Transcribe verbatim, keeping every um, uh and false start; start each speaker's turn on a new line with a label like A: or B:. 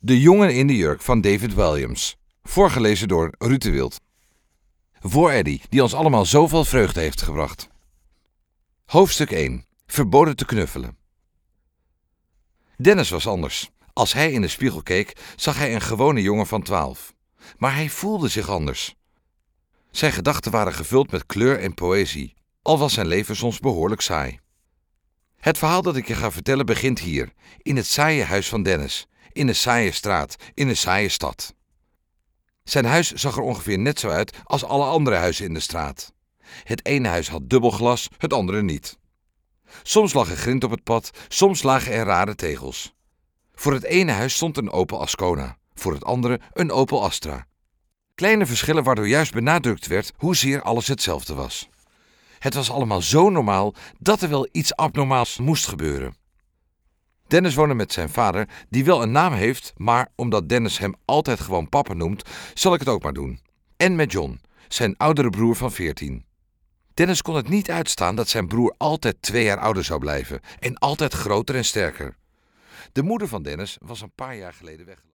A: De jongen in de jurk van David Walliams. Voorgelezen door Ruud de Wild. Voor Eddie, die ons allemaal zoveel vreugde heeft gebracht. Hoofdstuk één. Verboden te knuffelen. Dennis was anders. Als hij in de spiegel keek, zag hij een gewone jongen van twaalf. Maar hij voelde zich anders. Zijn gedachten waren gevuld met kleur en poëzie, al was zijn leven soms behoorlijk saai. Het verhaal dat ik je ga vertellen begint hier, in het saaie huis van Dennis, in een saaie straat, in een saaie stad. Zijn huis zag er ongeveer net zo uit als alle andere huizen in de straat. Het ene huis had dubbel glas, het andere niet. Soms lag er grind op het pad, soms lagen er rare tegels. Voor het ene huis stond een Opel Ascona, voor het andere een Opel Astra. Kleine verschillen waardoor juist benadrukt werd hoezeer alles hetzelfde was. Het was allemaal zo normaal dat er wel iets abnormaals moest gebeuren. Dennis woonde met zijn vader, die wel een naam heeft, maar omdat Dennis hem altijd gewoon papa noemt, zal ik het ook maar doen. En met John, zijn oudere broer van veertien. Dennis kon het niet uitstaan dat zijn broer altijd twee jaar ouder zou blijven en altijd groter en sterker. De moeder van Dennis was een paar jaar geleden weggelopen.